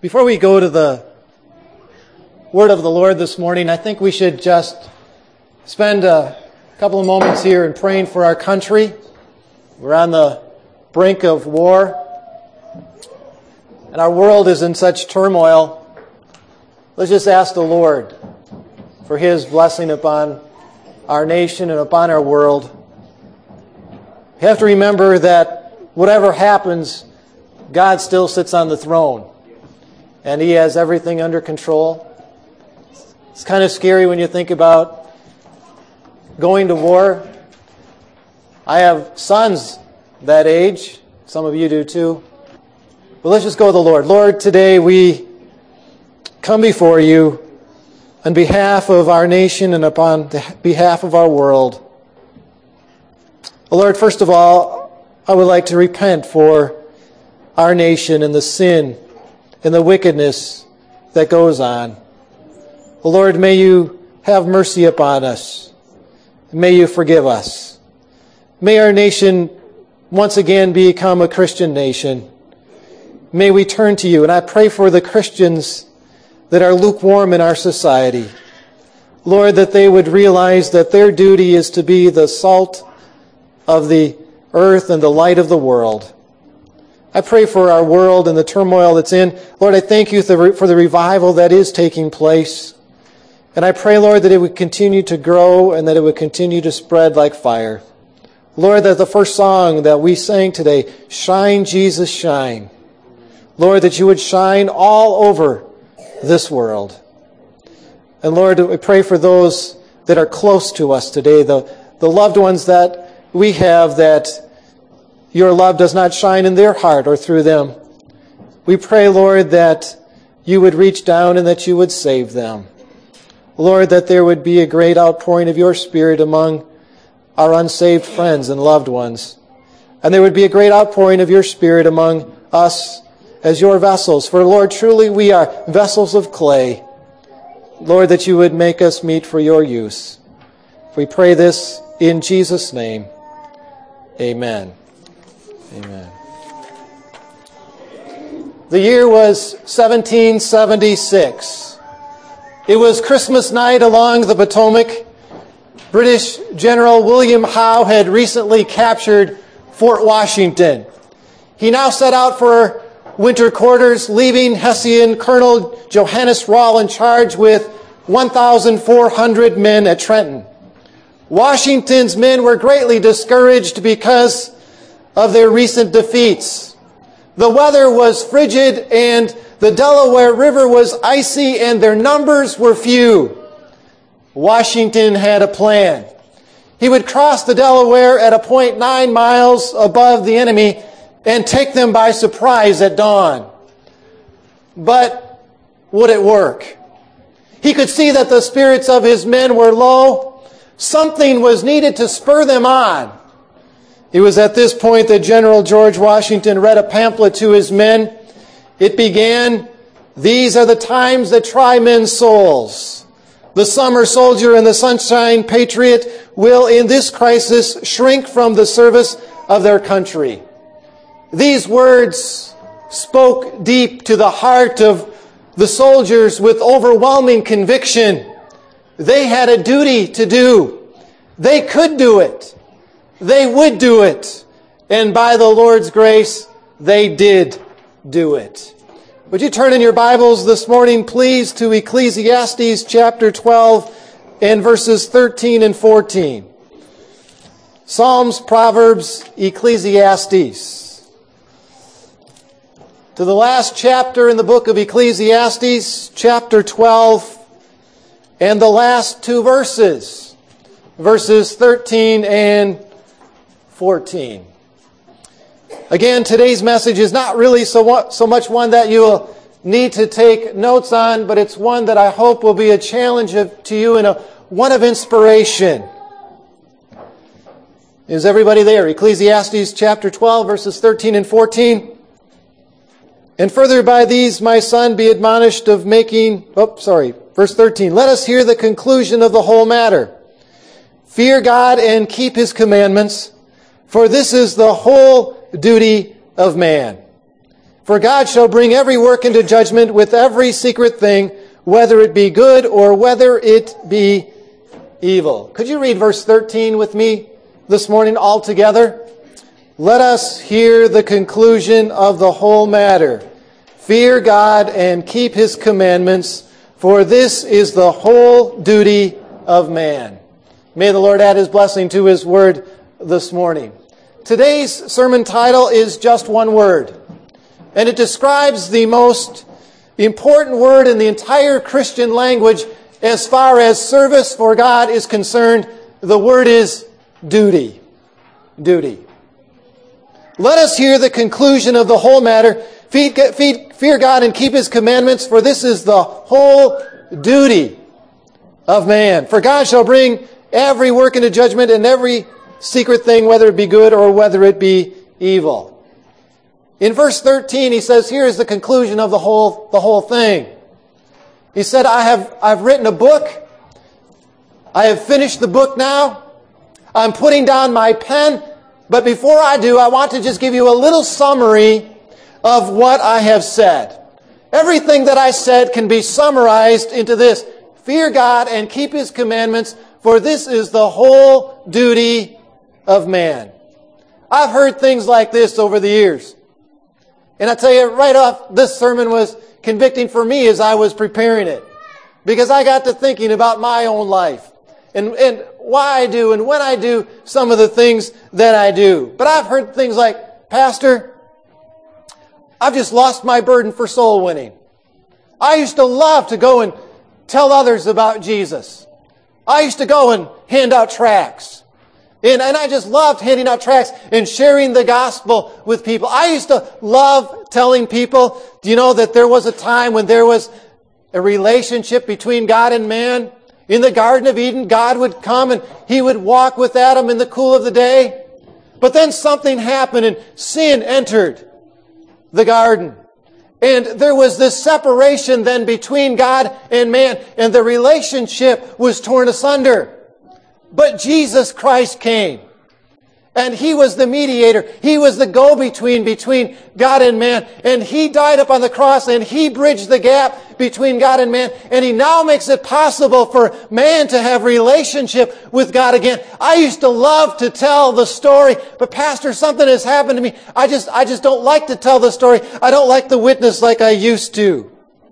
Before we go to the word of the Lord this morning, I think we should just spend a couple of moments here in praying for our country. We're on the brink of war, and our world is in such turmoil. Let's just ask the Lord for His blessing upon our nation and upon our world. You have to remember that whatever happens, God still sits on the throne, and He has everything under control. It's kind of scary when you think about going to war. I have sons that age. Some of you do too. But let's just go to the Lord. Lord, today we come before you on behalf of our nation and upon behalf of our world. Lord, first of all, I would like to repent for our nation and the sin and the wickedness that goes on. Lord, may you have mercy upon us. May you forgive us. May our nation once again become a Christian nation. May we turn to you. And I pray for the Christians that are lukewarm in our society. Lord, that they would realize that their duty is to be the salt of the earth and the light of the world. I pray for our world and the turmoil that's in. Lord, I thank you for the revival that is taking place. And I pray, Lord, that it would continue to grow and that it would continue to spread like fire. Lord, that the first song that we sang today, Shine, Jesus, Shine. Lord, that you would shine all over this world. And Lord, we pray for those that are close to us today, the loved ones that we have, that your love does not shine in their heart or through them. We pray, Lord, that you would reach down and that you would save them. Lord, that there would be a great outpouring of your Spirit among our unsaved friends and loved ones. And there would be a great outpouring of your Spirit among us as your vessels. For, Lord, truly we are vessels of clay. Lord, that you would make us meet for your use. We pray this in Jesus' name. Amen. Amen. The year was 1776. It was Christmas night along the Potomac. British General William Howe had recently captured Fort Washington. He now set out for winter quarters, leaving Hessian Colonel Johannes Rall in charge with 1,400 men at Trenton. Washington's men were greatly discouraged because of their recent defeats. The weather was frigid and the Delaware River was icy and their numbers were few. Washington had a plan. He would cross the Delaware at a point 9 miles above the enemy and take them by surprise at dawn. But would it work? He could see that the spirits of his men were low. Something was needed to spur them on. It was at this point that General George Washington read a pamphlet to his men. It began, "These are the times that try men's souls. The summer soldier and the sunshine patriot will in this crisis shrink from the service of their country." These words spoke deep to the heart of the soldiers with overwhelming conviction. They had a duty to do. They could do it. They would do it. And by the Lord's grace, they did do it. Would you turn in your Bibles this morning, please, to Ecclesiastes chapter 12 and verses 13 and 14. Psalms, Proverbs, Ecclesiastes. To the last chapter in the book of Ecclesiastes, chapter 12, and the last two verses, verses 13 and 14. Again, today's message is not really so much one that you will need to take notes on, but it's one that I hope will be a challenge to you and one of inspiration. Is everybody there? Ecclesiastes chapter 12, verses 13 and 14. "And further by these, my son, be admonished of making..." Verse 13. "Let us hear the conclusion of the whole matter. Fear God and keep His commandments, for this is the whole duty of man. For God shall bring every work into judgment with every secret thing, whether it be good or whether it be evil. Could you read verse 13 with me this morning all together? Let us hear the conclusion of the whole matter. Fear God and keep His commandments, for this is the whole duty of man. May the Lord add His blessing to His word this morning. Today's sermon title is just one word, and it describes the most important word in the entire Christian language as far as service for God is concerned. The word is duty. Duty. Let us hear the conclusion of the whole matter. Fear God and keep His commandments, for this is the whole duty of man. For God shall bring every work into judgment and every secret thing, whether it be good or whether it be evil. In verse 13, he says, here is the conclusion of the whole thing. He said, I've written a book. I have finished the book now. I'm putting down my pen. But before I do, I want to just give you a little summary of what I have said. Everything that I said can be summarized into this. Fear God and keep His commandments, for this is the whole duty of man. I've heard things like this over the years. And I tell you right off, this sermon was convicting for me as I was preparing it. Because I got to thinking about my own life. And why I do and when I do some of the things that I do. But I've heard things like, Pastor, I've just lost my burden for soul winning. I used to love to go and tell others about Jesus. I used to go and hand out tracts. And I just loved handing out tracts and sharing the gospel with people. I used to love telling people, do you know that there was a time when there was a relationship between God and man? In the Garden of Eden, God would come and He would walk with Adam in the cool of the day. But then something happened and sin entered the garden. And there was this separation then between God and man, and the relationship was torn asunder. But Jesus Christ came, and He was the mediator. He was the go-between between God and man, and He died up on the cross, and He bridged the gap between God and man, and He now makes it possible for man to have relationship with God again. I used to love to tell the story, but Pastor, something has happened to me. I just don't like to tell the story. I don't like the witness like I used to.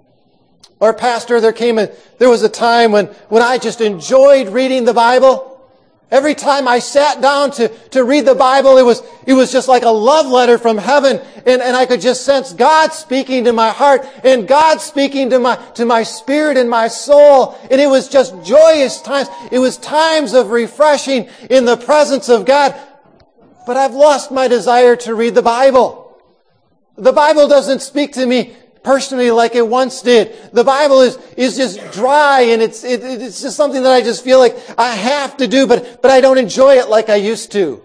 Or Pastor, there was a time when I just enjoyed reading the Bible. Every time I sat down to read the Bible, it was just like a love letter from heaven. And I could just sense God speaking to my heart and God speaking to my spirit and my soul. And it was just joyous times. It was times of refreshing in the presence of God. But I've lost my desire to read the Bible. The Bible doesn't speak to me personally like it once did. The Bible is just dry, and it's just something that I just feel like I have to do, but I don't enjoy it like I used to.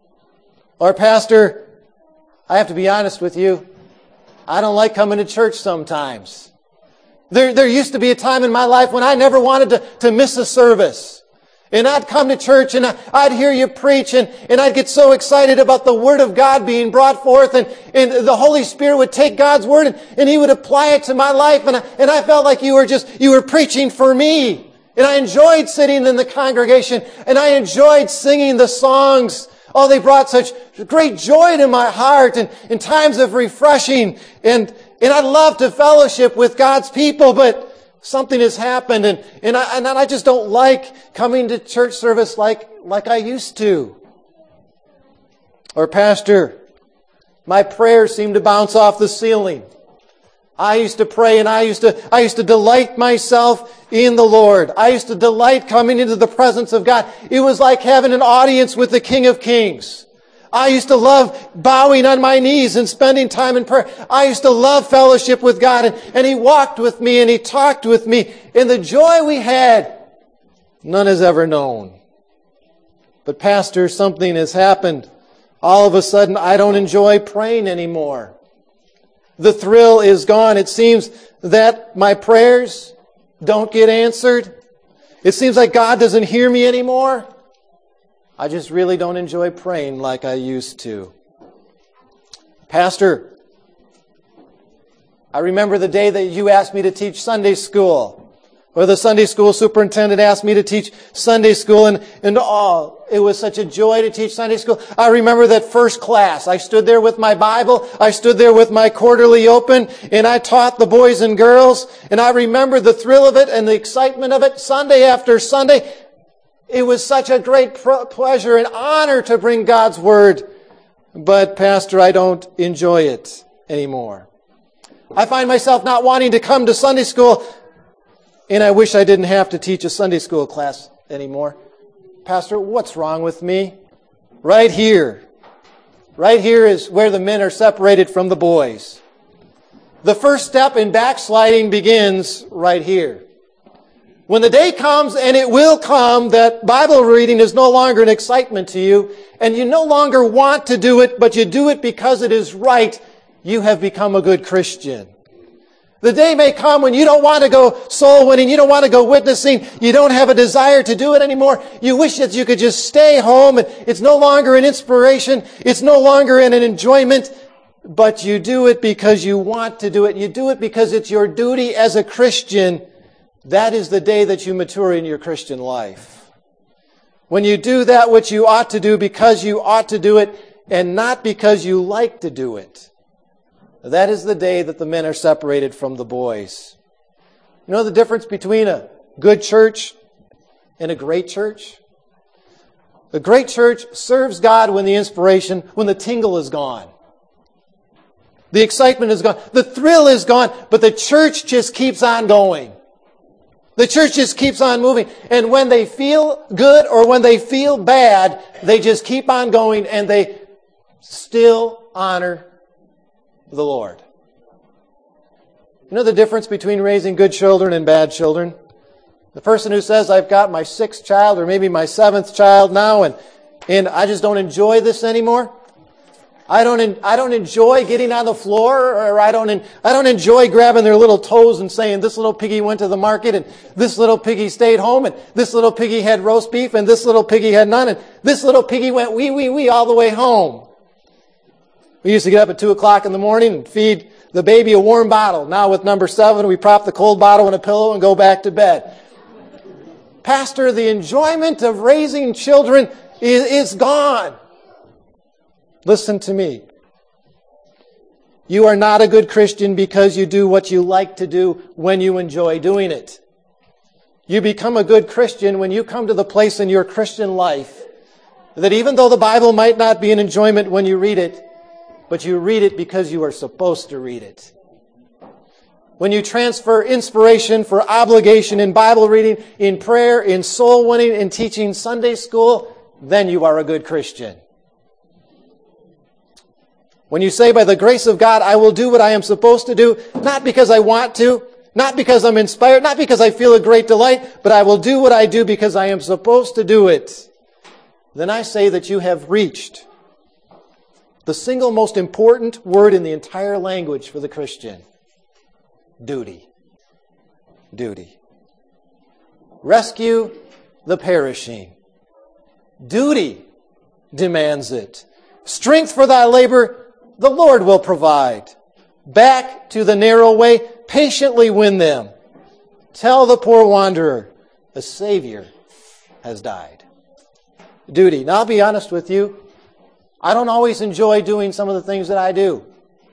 Or Pastor, I have to be honest with you, I don't like coming to church sometimes. There used to be a time in my life when I never wanted to miss a service. And I'd come to church and I'd hear you preach and I'd get so excited about the Word of God being brought forth and the Holy Spirit would take God's Word and He would apply it to my life and I felt like you were preaching for me. And I enjoyed sitting in the congregation and I enjoyed singing the songs. Oh, they brought such great joy to my heart and in times of refreshing and I love to fellowship with God's people, but something has happened and I just don't like coming to church service like I used to. Or Pastor, my prayers seem to bounce off the ceiling. I used to pray and I used to delight myself in the Lord. I used to delight coming into the presence of God. It was like having an audience with the King of Kings. I used to love bowing on my knees and spending time in prayer. I used to love fellowship with God and He walked with me and He talked with me. And the joy we had, none has ever known. But Pastor, something has happened. All of a sudden, I don't enjoy praying anymore. The thrill is gone. It seems that my prayers don't get answered. It seems like God doesn't hear me anymore. I just really don't enjoy praying like I used to. Pastor, I remember the day that you asked me to teach Sunday school. Or the Sunday school superintendent asked me to teach Sunday school, and it was such a joy to teach Sunday school. I remember that first class. I stood there with my Bible. I stood there with my quarterly open, and I taught the boys and girls. And I remember the thrill of it and the excitement of it Sunday after Sunday. It was such a great pleasure and honor to bring God's Word. But, Pastor, I don't enjoy it anymore. I find myself not wanting to come to Sunday school, and I wish I didn't have to teach a Sunday school class anymore. Pastor, what's wrong with me? Right here. Right here is where the men are separated from the boys. The first step in backsliding begins right here. When the day comes, and it will come, that Bible reading is no longer an excitement to you, and you no longer want to do it, but you do it because it is right, you have become a good Christian. The day may come when you don't want to go soul winning, you don't want to go witnessing, you don't have a desire to do it anymore. You wish that you could just stay home, and it's no longer an inspiration, it's no longer an enjoyment, but you do it because you want to do it. You do it because it's your duty as a Christian. That is the day that you mature in your Christian life. When you do that which you ought to do because you ought to do it, and not because you like to do it. That is the day that the men are separated from the boys. You know the difference between a good church and a great church? A great church serves God when the tingle is gone. The excitement is gone. The thrill is gone, but the church just keeps on going. The church just keeps on moving. And when they feel good or when they feel bad, they just keep on going and they still honor the Lord. You know the difference between raising good children and bad children? The person who says, I've got my 6th child or maybe my 7th child now and I just don't enjoy this anymore. I don't enjoy getting on the floor, or I don't enjoy grabbing their little toes and saying, this little piggy went to the market and this little piggy stayed home and this little piggy had roast beef and this little piggy had none and this little piggy went wee all the way home. We used to get up at 2 o'clock in the morning and feed the baby a warm bottle. Now with number 7, we prop the cold bottle in a pillow and go back to bed. Pastor, the enjoyment of raising children is gone. Listen to me. You are not a good Christian because you do what you like to do when you enjoy doing it. You become a good Christian when you come to the place in your Christian life that even though the Bible might not be an enjoyment when you read it, but you read it because you are supposed to read it. When you transfer inspiration for obligation in Bible reading, in prayer, in soul winning, in teaching Sunday school, then you are a good Christian. When you say, by the grace of God, I will do what I am supposed to do, not because I want to, not because I'm inspired, not because I feel a great delight, but I will do what I do because I am supposed to do it, then I say that you have reached the single most important word in the entire language for the Christian. Duty. Duty. Rescue the perishing. Duty demands it. Strength for thy labor, the Lord will provide. Back to the narrow way, patiently win them. Tell the poor wanderer, a Savior has died. Duty. Now I'll be honest with you. I don't always enjoy doing some of the things that I do.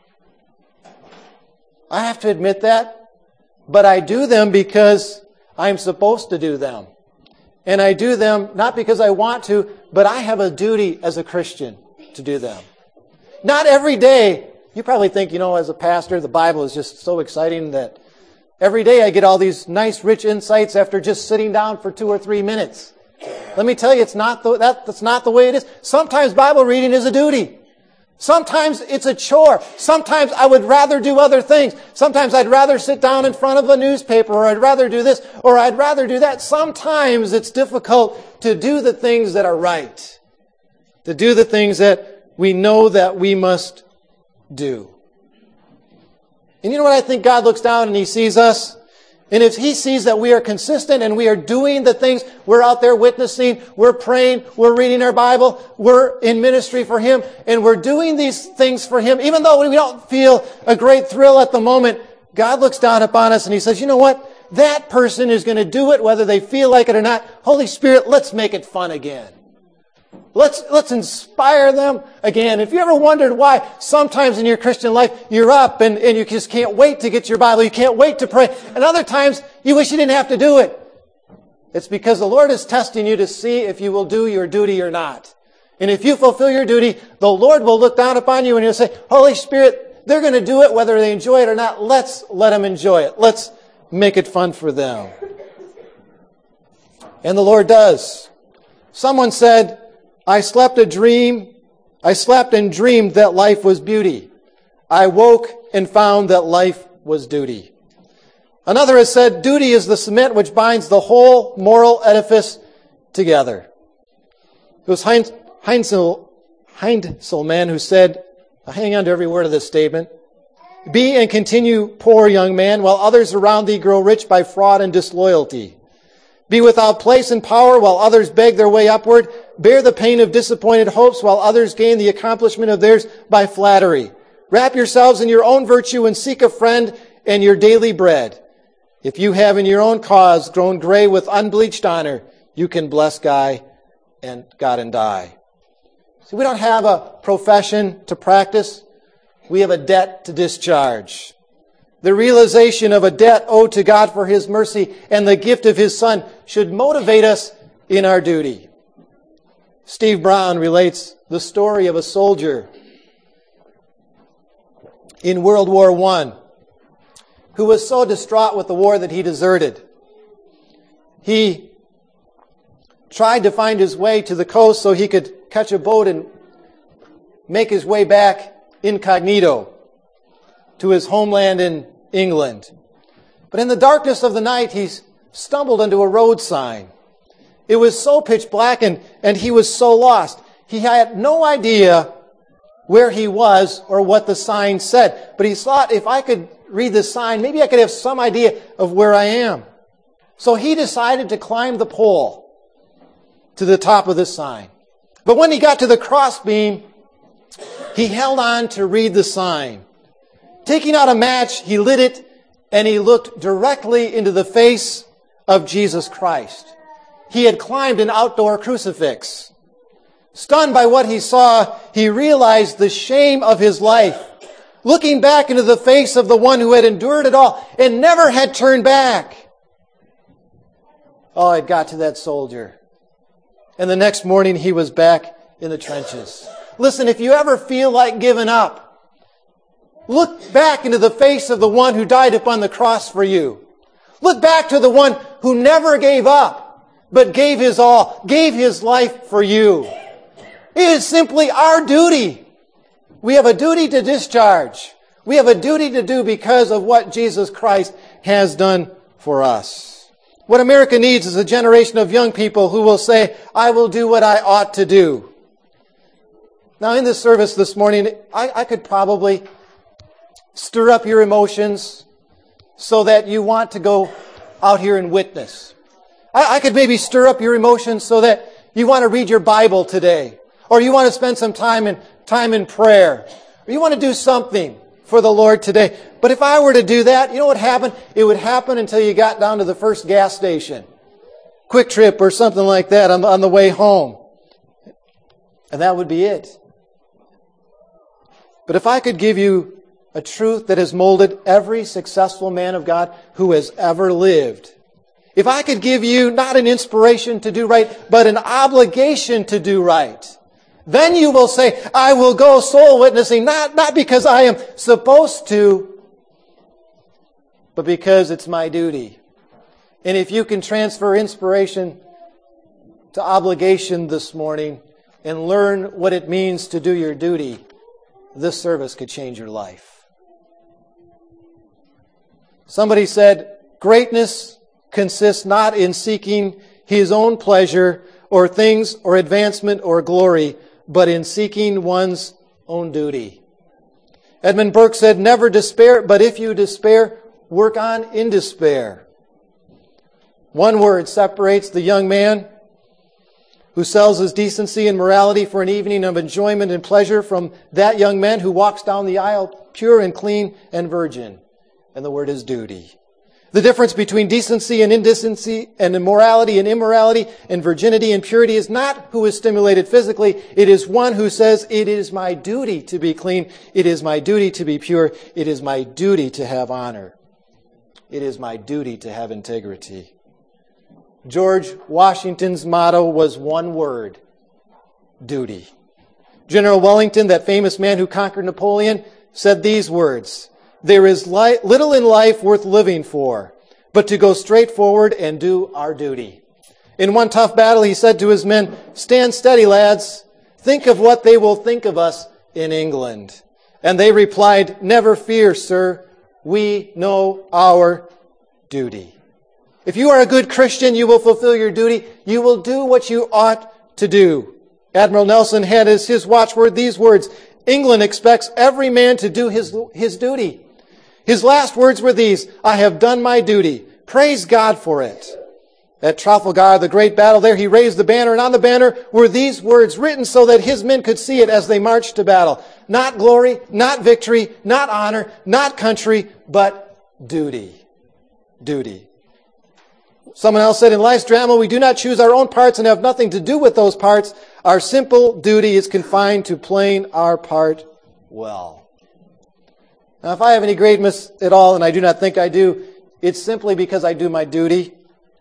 I have to admit that. But I do them because I'm supposed to do them. And I do them not because I want to, but I have a duty as a Christian to do them. Not every day. You probably think, as a pastor, the Bible is just so exciting that every day I get all these nice, rich insights after just sitting down for 2 or 3 minutes. Let me tell you, that's not the way it is. Sometimes Bible reading is a duty. Sometimes it's a chore. Sometimes I would rather do other things. Sometimes I'd rather sit down in front of a newspaper, or I'd rather do this, or I'd rather do that. Sometimes it's difficult to do the things that are right. To do the things that we know that we must do. And you know what I think? God looks down and He sees us. And if He sees that we are consistent and we are doing the things, we're out there witnessing, we're praying, we're reading our Bible, we're in ministry for Him, and we're doing these things for Him, even though we don't feel a great thrill at the moment, God looks down upon us and He says, you know what? That person is going to do it whether they feel like it or not. Holy Spirit, let's make it fun again. Let's inspire them again. If you ever wondered why sometimes in your Christian life you're up and you just can't wait to get your Bible, you can't wait to pray, and other times you wish you didn't have to do it. It's because the Lord is testing you to see if you will do your duty or not. And if you fulfill your duty, the Lord will look down upon you and He'll say, Holy Spirit, they're going to do it whether they enjoy it or not. Let's let them enjoy it. Let's make it fun for them. And the Lord does. Someone said, I slept and dreamed that life was beauty. I woke and found that life was duty. Another has said, duty is the cement which binds the whole moral edifice together. It was Heinzelman who said, hang on to every word of this statement, be and continue poor, young man, while others around thee grow rich by fraud and disloyalty. Be without place and power while others beg their way upward. Bear the pain of disappointed hopes while others gain the accomplishment of theirs by flattery. Wrap yourselves in your own virtue and seek a friend and your daily bread. If you have in your own cause grown gray with unbleached honor, you can bless God and die. See, we don't have a profession to practice. We have a debt to discharge. The realization of a debt owed to God for His mercy and the gift of His Son should motivate us in our duty. Steve Brown relates the story of a soldier in World War I who was so distraught with the war that he deserted. He tried to find his way to the coast so he could catch a boat and make his way back incognito to his homeland in England. But in the darkness of the night, he stumbled into a road sign. It was so pitch black and he was so lost. He had no idea where he was or what the sign said. But he thought, if I could read the sign, maybe I could have some idea of where I am. So he decided to climb the pole to the top of the sign. But when he got to the crossbeam, he held on to read the sign. Taking out a match, he lit it, and he looked directly into the face of Jesus Christ. He had climbed an outdoor crucifix. Stunned by what he saw, he realized the shame of his life. Looking back into the face of the one who had endured it all and never had turned back. Oh, it got to that soldier. And the next morning he was back in the trenches. Listen, if you ever feel like giving up, look back into the face of the one who died upon the cross for you. Look back to the one who never gave up, but gave his all, gave his life for you. It is simply our duty. We have a duty to discharge. We have a duty to do because of what Jesus Christ has done for us. What America needs is a generation of young people who will say, I will do what I ought to do. Now, in this service this morning, I could probably stir up your emotions so that you want to go out here and witness. I could maybe stir up your emotions so that you want to read your Bible today, or you want to spend some time in prayer, or you want to do something for the Lord today. But if I were to do that, you know what would happen? It would happen until you got down to the first gas station, Quick Trip or something like that on the way home. And that would be it. But if I could give you a truth that has molded every successful man of God who has ever lived, if I could give you not an inspiration to do right, but an obligation to do right, then you will say, I will go soul witnessing, not because I am supposed to, but because it's my duty. And if you can transfer inspiration to obligation this morning and learn what it means to do your duty, this service could change your life. Somebody said, greatness consists not in seeking his own pleasure or things or advancement or glory, but in seeking one's own duty. Edmund Burke said, never despair, but if you despair, work on in despair. One word separates the young man who sells his decency and morality for an evening of enjoyment and pleasure from that young man who walks down the aisle pure and clean and virgin. and the word is duty. The difference between decency and indecency and immorality and immorality and virginity and purity is not who is stimulated physically. It is one who says, it is my duty to be clean. It is my duty to be pure. It is my duty to have honor. It is my duty to have integrity. George Washington's motto was one word: duty. General Wellington, that famous man who conquered Napoleon, said these words: there is little in life worth living for, but to go straight forward and do our duty. In one tough battle, he said to his men, stand steady, lads. Think of what they will think of us in England. And they replied, never fear, sir. We know our duty. If you are a good Christian, you will fulfill your duty. You will do what you ought to do. Admiral Nelson had as his watchword these words: England expects every man to do his duty. His last words were these: I have done my duty. Praise God for it. At Trafalgar, the great battle there, he raised the banner, and on the banner were these words written so that his men could see it as they marched to battle. Not glory, not victory, not honor, not country, but duty. Duty. Someone else said, in life's drama, we do not choose our own parts and have nothing to do with those parts. Our simple duty is confined to playing our part well. Now, if I have any greatness at all, and I do not think I do, it's simply because I do my duty.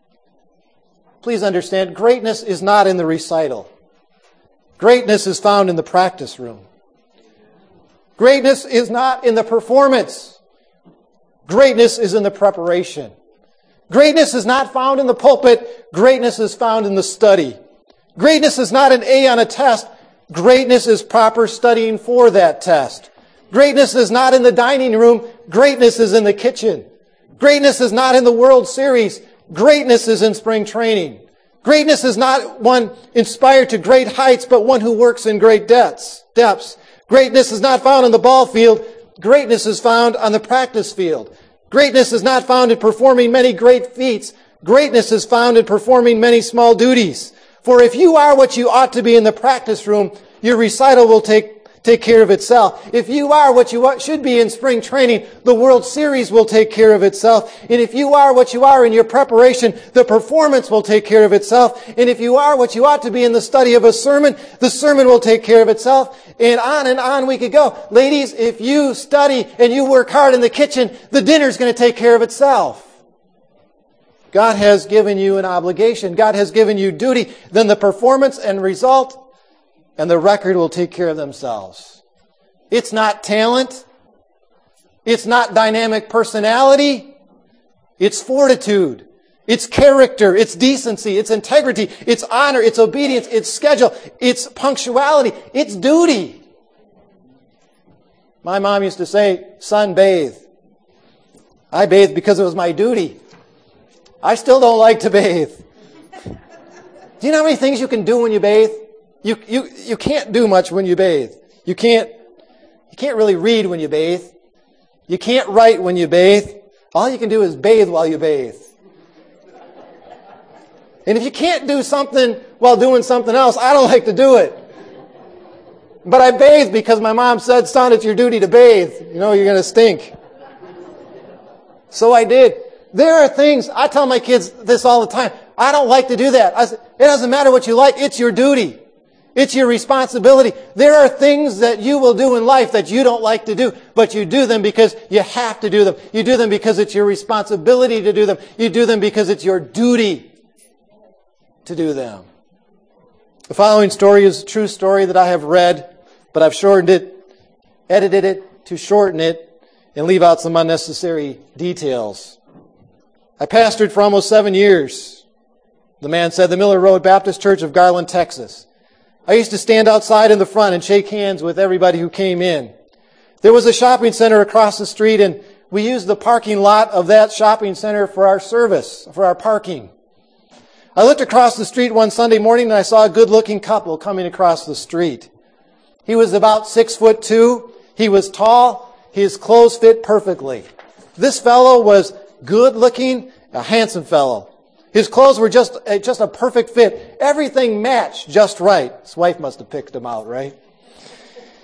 Please understand, greatness is not in the recital. Greatness is found in the practice room. Greatness is not in the performance. Greatness is in the preparation. Greatness is not found in the pulpit. Greatness is found in the study. Greatness is not an A on a test. Greatness is proper studying for that test. Greatness is not in the dining room. Greatness is in the kitchen. Greatness is not in the World Series. Greatness is in spring training. Greatness is not one inspired to great heights, but one who works in great depths. Greatness is not found on the ball field. Greatness is found on the practice field. Greatness is not found in performing many great feats. Greatness is found in performing many small duties. For if you are what you ought to be in the practice room, your recital will take care of itself. If you are what you should be in spring training, the World Series will take care of itself. And if you are what you are in your preparation, the performance will take care of itself. And if you are what you ought to be in the study of a sermon, the sermon will take care of itself. And on we could go. Ladies, if you study and you work hard in the kitchen, the dinner's going to take care of itself. God has given you an obligation. God has given you duty. Then the performance and result and the record will take care of themselves. It's not talent. It's not dynamic personality. It's fortitude. It's character. It's decency. It's integrity. It's honor. It's obedience. It's schedule. It's punctuality. It's duty. My mom used to say, son, bathe. I bathed because it was my duty. I still don't like to bathe. Do you know how many things you can do when you bathe? You can't do much when you bathe. You can't really read when you bathe. You can't write when you bathe. All you can do is bathe while you bathe. And if you can't do something while doing something else, I don't like to do it. But I bathe because my mom said, son, it's your duty to bathe. You know, you're going to stink. So I did. There are things, I tell my kids this all the time. I don't like to do that. I said, it doesn't matter what you like. It's your duty. It's your responsibility. There are things that you will do in life that you don't like to do, but you do them because you have to do them. You do them because it's your responsibility to do them. You do them because it's your duty to do them. The following story is a true story that I have read, but I've shortened it, edited it to shorten it, and leave out some unnecessary details. I pastored for almost 7 years. The man said, the Miller Road Baptist Church of Garland, Texas. I used to stand outside in the front and shake hands with everybody who came in. There was a shopping center across the street, and we used the parking lot of that shopping center for our service, for our parking. I looked across the street one Sunday morning, and I saw a good-looking couple coming across the street. He was about 6'2". He was tall. His clothes fit perfectly. This fellow was good-looking, a handsome fellow. His clothes were just a perfect fit. Everything matched just right. His wife must have picked him out, right?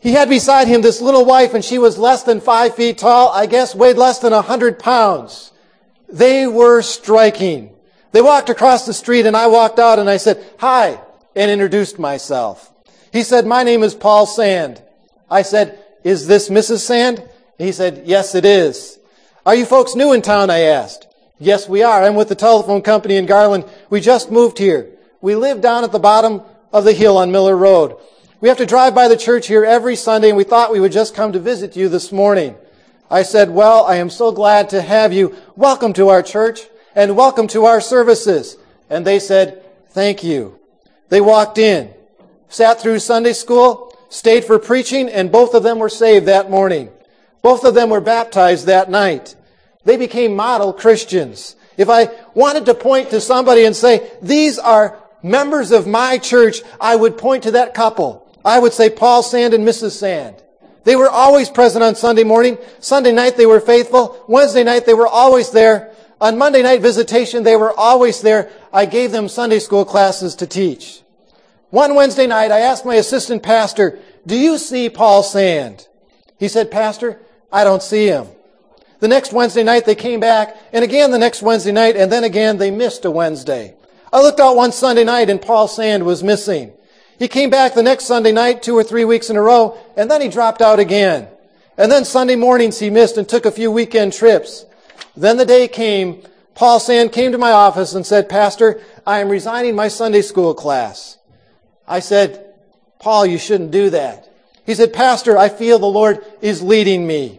He had beside him this little wife, and she was less than 5 feet tall, I guess weighed less than 100 pounds. They were striking. They walked across the street, and I walked out, and I said, "Hi," and introduced myself. He said, "My name is Paul Sand." I said, "Is this Mrs. Sand?" He said, "Yes, it is." "Are you folks new in town?" I asked. "Yes, we are. I'm with the telephone company in Garland. We just moved here. We live down at the bottom of the hill on Miller Road. We have to drive by the church here every Sunday, and we thought we would just come to visit you this morning." I said, "Well, I am so glad to have you. Welcome to our church, and welcome to our services." And they said, "Thank you." They walked in, sat through Sunday school, stayed for preaching, and both of them were saved that morning. Both of them were baptized that night. They became model Christians. If I wanted to point to somebody and say, "These are members of my church," I would point to that couple. I would say Paul Sand and Mrs. Sand. They were always present on Sunday morning. Sunday night they were faithful. Wednesday night they were always there. On Monday night visitation they were always there. I gave them Sunday school classes to teach. One Wednesday night I asked my assistant pastor, "Do you see Paul Sand?" He said, "Pastor, I don't see him." The next Wednesday night they came back, and again the next Wednesday night, and then again they missed a Wednesday. I looked out one Sunday night and Paul Sand was missing. He came back the next Sunday night 2 or 3 weeks in a row, and then he dropped out again. And then Sunday mornings he missed and took a few weekend trips. Then the day came, Paul Sand came to my office and said, "Pastor, I am resigning my Sunday school class." I said, "Paul, you shouldn't do that." He said, "Pastor, I feel the Lord is leading me."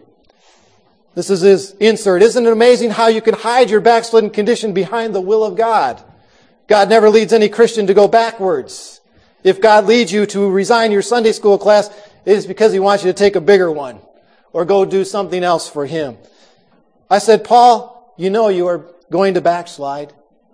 This is his insert. Isn't it amazing how you can hide your backslidden condition behind the will of God? God never leads any Christian to go backwards. If God leads you to resign your Sunday school class, it is because He wants you to take a bigger one or go do something else for Him. I said, "Paul, you know you are going to backslide.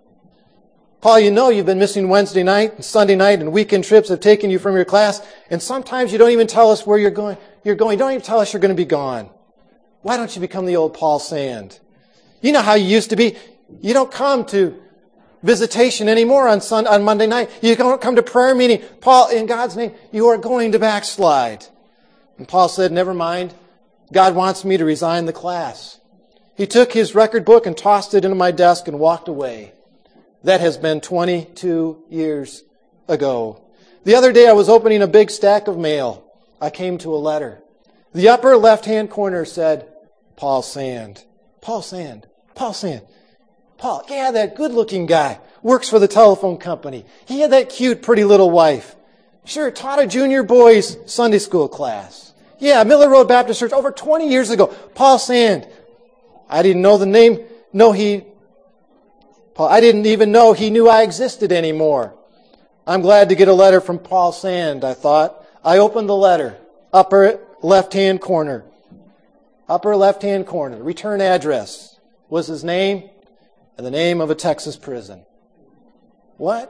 Paul, you know you've been missing Wednesday night and Sunday night, and weekend trips have taken you from your class, and sometimes you don't even tell us where you're going. You don't even tell us you're going to be gone. Why don't you become the old Paul Sand? You know how you used to be. You don't come to visitation anymore on Monday night. You don't come to prayer meeting. Paul, in God's name, you are going to backslide." And Paul said, "Never mind. God wants me to resign the class." He took his record book and tossed it into my desk and walked away. That has been 22 years ago. The other day I was opening a big stack of mail. I came to a letter. The upper left-hand corner said, "Paul Sand." Paul Sand. Paul Sand. Paul, yeah, that good-looking guy, works for the telephone company. He had that cute, pretty little wife. Sure, taught a junior boys Sunday school class. Yeah, Miller Road Baptist Church over 20 years ago. Paul Sand. I didn't know the name. I didn't even know he knew I existed anymore. I'm glad to get a letter from Paul Sand, I thought. I opened the letter. Upper left-hand corner. Upper left-hand corner. Return address was his name and the name of a Texas prison. What?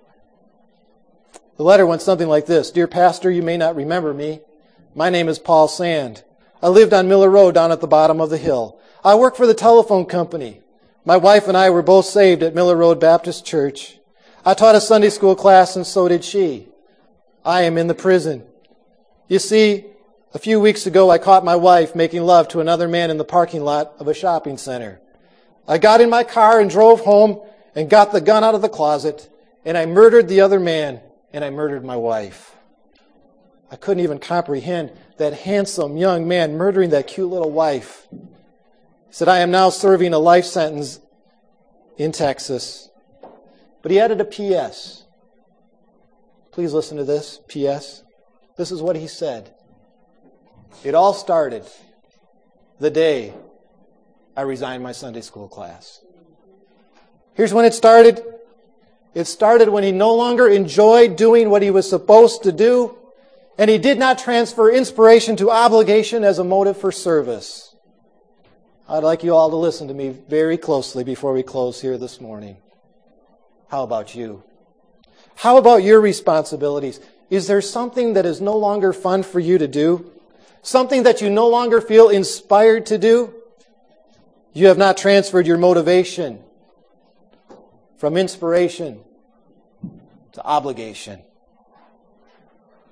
The letter went something like this. "Dear Pastor, you may not remember me. My name is Paul Sand. I lived on Miller Road down at the bottom of the hill. I work for the telephone company. My wife and I were both saved at Miller Road Baptist Church. I taught a Sunday school class and so did she. I am in the prison. You see, a few weeks ago I caught my wife making love to another man in the parking lot of a shopping center. I got in my car and drove home and got the gun out of the closet, and I murdered the other man, and I murdered my wife." I couldn't even comprehend that handsome young man murdering that cute little wife. He said, "I am now serving a life sentence in Texas." But he added a P.S. Please listen to this, P.S. This is what he said. "It all started the day I resigned my Sunday school class." Here's when it started. It started when he no longer enjoyed doing what he was supposed to do, and he did not transfer inspiration to obligation as a motive for service. I'd like you all to listen to me very closely before we close here this morning. How about you? How about your responsibilities? Is there something that is no longer fun for you to do? Something that you no longer feel inspired to do? You have not transferred your motivation from inspiration to obligation.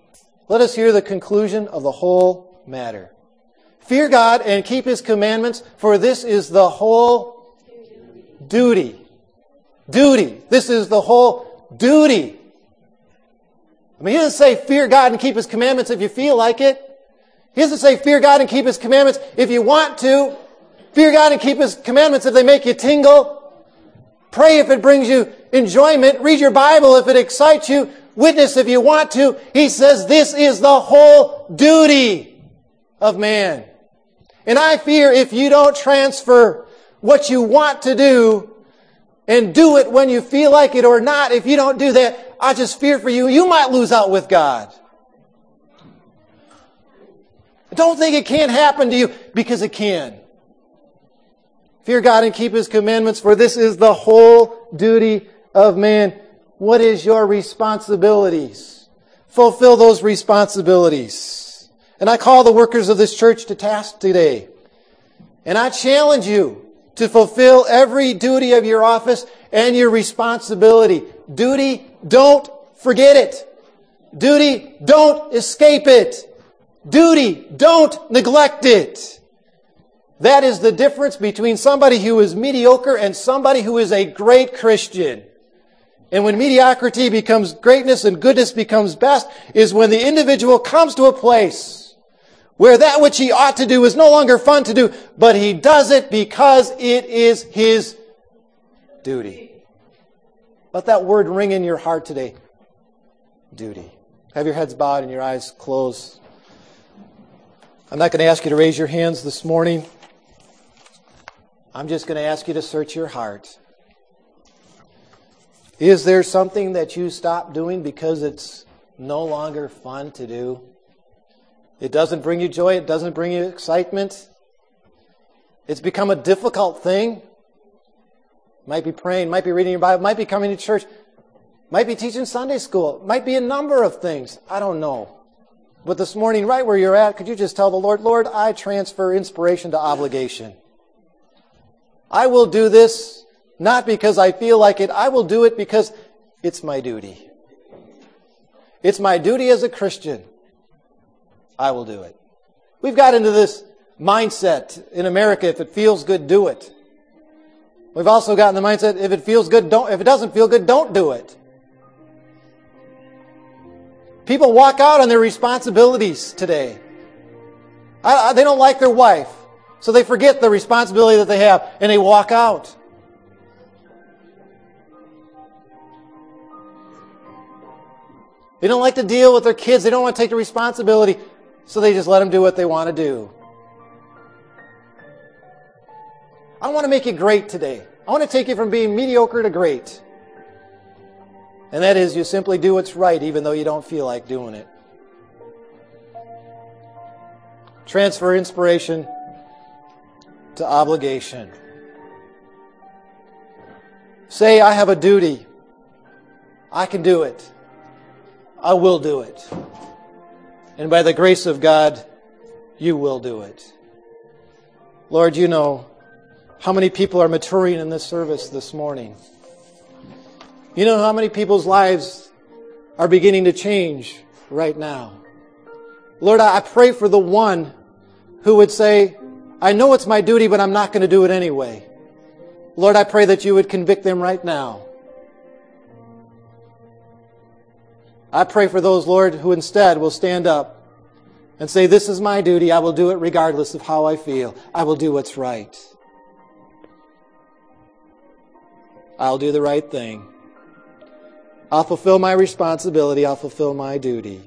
Let us hear the conclusion of the whole matter. Fear God and keep His commandments, for this is the whole duty. Duty. This is the whole duty. I mean, He doesn't say fear God and keep His commandments if you feel like it. He doesn't say fear God and keep His commandments if you want to. Fear God and keep His commandments if they make you tingle. Pray if it brings you enjoyment. Read your Bible if it excites you. Witness if you want to. He says this is the whole duty of man. And I fear if you don't transfer what you want to do and do it when you feel like it or not, if you don't do that, I just fear for you, you might lose out with God. Don't think it can't happen to you, because it can. Fear God and keep His commandments, for this is the whole duty of man. What is your responsibilities? Fulfill those responsibilities. And I call the workers of this church to task today. And I challenge you to fulfill every duty of your office and your responsibility. Duty, don't forget it. Duty, don't escape it. Duty, don't neglect it. That is the difference between somebody who is mediocre and somebody who is a great Christian. And when mediocrity becomes greatness and goodness becomes best, is when the individual comes to a place where that which he ought to do is no longer fun to do, but he does it because it is his duty. Let that word ring in your heart today. Duty. Have your heads bowed and your eyes closed. I'm not going to ask you to raise your hands this morning. I'm just going to ask you to search your heart. Is there something that you stopped doing because it's no longer fun to do? It doesn't bring you joy. It doesn't bring you excitement. It's become a difficult thing. Might be praying, might be reading your Bible, might be coming to church, might be teaching Sunday school, might be a number of things. I don't know. But this morning, right where you're at, could you just tell the Lord, Lord, I transfer inspiration to obligation. I will do this not because I feel like it. I will do it because it's my duty. It's my duty as a Christian. I will do it. We've got into this mindset in America, if it feels good, do it. We've also gotten the mindset, if it feels good, don't. If it doesn't feel good, don't do it. People walk out on their responsibilities today. They don't like their wife, so they forget the responsibility that they have, and they walk out. They don't like to deal with their kids. They don't want to take the responsibility, so they just let them do what they want to do. I want to make you great today. I want to take you from being mediocre to great. And that is, you simply do what's right even though you don't feel like doing it. Transfer inspiration to obligation. Say, I have a duty. I can do it. I will do it. And by the grace of God, you will do it. Lord, you know how many people are maturing in this service this morning. You know how many people's lives are beginning to change right now. Lord, I pray for the one who would say, I know it's my duty, but I'm not going to do it anyway. Lord, I pray that you would convict them right now. I pray for those, Lord, who instead will stand up and say, this is my duty. I will do it regardless of how I feel. I will do what's right. I'll do the right thing. I'll fulfill my responsibility. I'll fulfill my duty.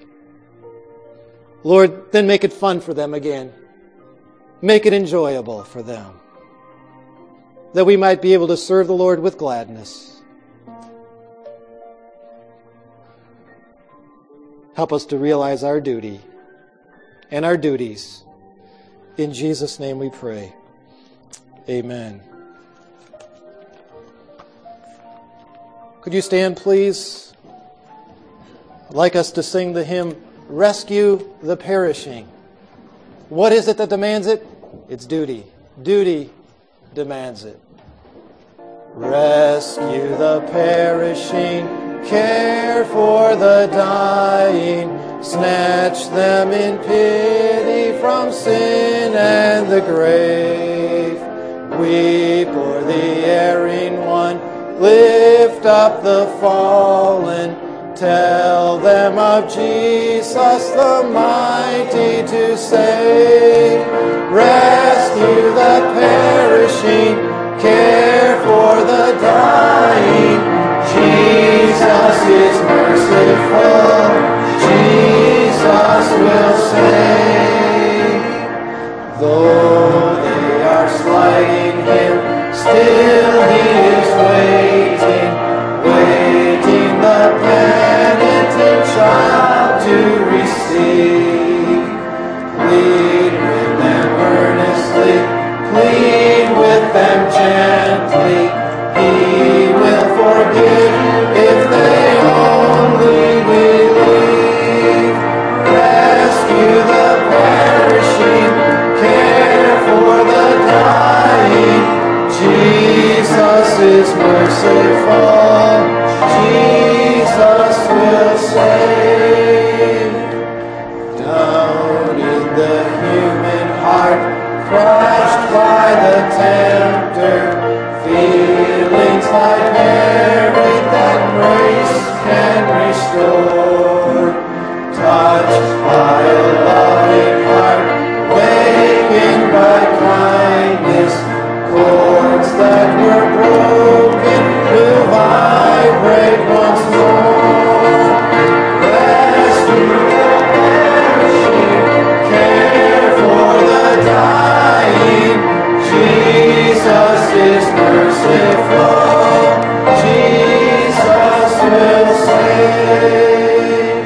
Lord, then make it fun for them again. Make it enjoyable for them. That we might be able to serve the Lord with gladness. Help us to realize our duty and our duties. In Jesus' name we pray. Amen. Could you stand, please? I'd like us to sing the hymn, Rescue the Perishing. What is it that demands it? It's duty. Duty demands it. Rescue the perishing. care for the dying, snatch them in pity from sin and the grave. Weep o'er the erring one, lift up the fallen, tell them of Jesus the mighty to save. Rescue the perishing, care for the dying. Jesus is merciful, Jesus will save. Though they are slighting him, still he is waiting, waiting the penitent child to receive. Plead with them earnestly, plead with them gently. He will forgive if they only believe. Rescue the perishing, care for the dying. Jesus is merciful, Jesus will save. Down in the human heart, crushed by the tempter, feelings like merit that grace can restore. Touched by a loving heart, wakened by kindness, chords that were broken will vibrate once more. Rescue the perishing, care for the dying. Jesus is merciful, Jesus will save.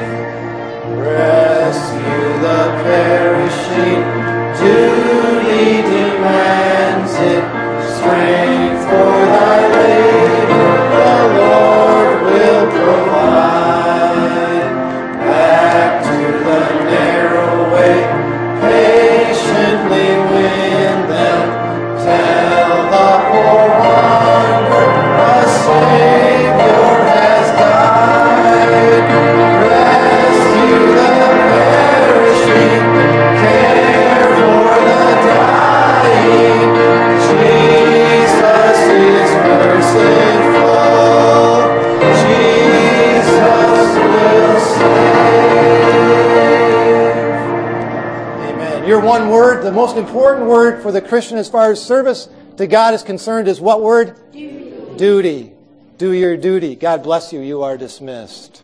Rescue the perishing, duty demands it. Strength for thy labor, the Lord will provide. Back to the narrow way, patiently win them. Tell the poor wanderer, a Savior has died. Rescue the perishing, care for the dying. Jesus is merciful, Jesus will save. Amen. Your one word, the most important word for the Christian as far as service to God is concerned is what word? Duty. Duty. Do your duty. God bless you. You are dismissed.